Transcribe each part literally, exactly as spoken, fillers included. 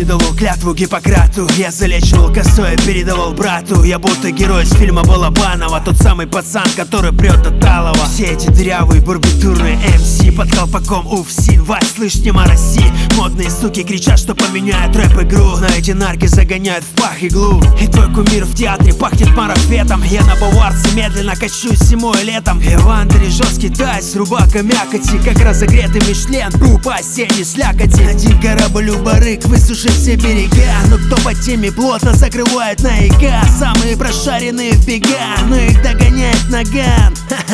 давал клятву Гиппократу. Я залечивал косой, передавал брату. Я будто герой из фильма Балабанова, тот самый пацан, который прет от Талова. Все эти дырявые барбитурные эм си под колпаком УФСИН. Вась, слышь, не мороси. Модные суки кричат, что поменяют рэп-игру, но эти нарки загоняют в пах иглу. И твой кумир в театре пахнет марафетом. Я на баварце медленно качусь зимой и летом. Эвандри жесткий тайс, рубака мякоти, как разогретый Мишлен, группа осенний слякоти. Один корабль у барык, высушив все берега, но кто по теме плотно закрывает на ИК. Самые прошаренные в бега, но их догоняет наган.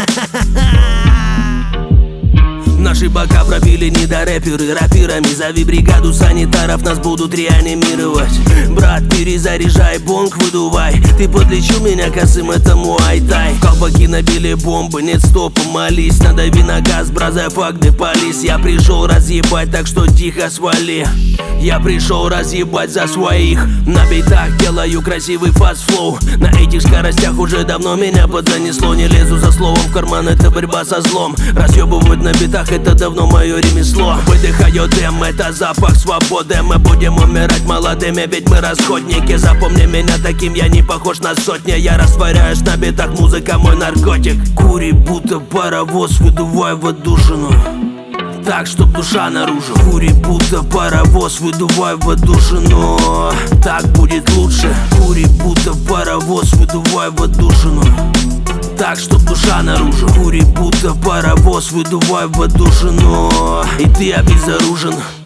Наши бока пробили недорэперы рэперами. Зови бригаду санитаров, нас будут реанимировать. Брат, перезаряжай, бонг выдувай. Ты подлечил меня косым, это муай-тай. В колпаки набили бомбы, нет стопа, молись. Надави на газ, бразай фак, да полис. Я пришел разъебать, так что тихо свали. Я пришел разъебать за своих. На битах делаю красивый фаст-флоу. На этих скоростях уже давно меня подзанесло. Не лезу за словом в карман, это борьба со злом. Разъебывать на битах, это давно мое ремесло. Выдыхаю дым, это запах свободы. Мы будем умирать молодыми, ведь мы расходники. Запомни меня таким, я не похож на сотни. Я растворяюсь на битах, музыка мой наркотик. Кури будто паровоз, выдувай в отдушину, так, чтоб душа наружу. Кури будто паровоз, выдувай в отдушину, так будет лучше. Кури будто паровоз, выдувай в отдушину, так, чтоб душа наружу. Кури будто паровоз, выдувай в отдушину, и ты обезоружен.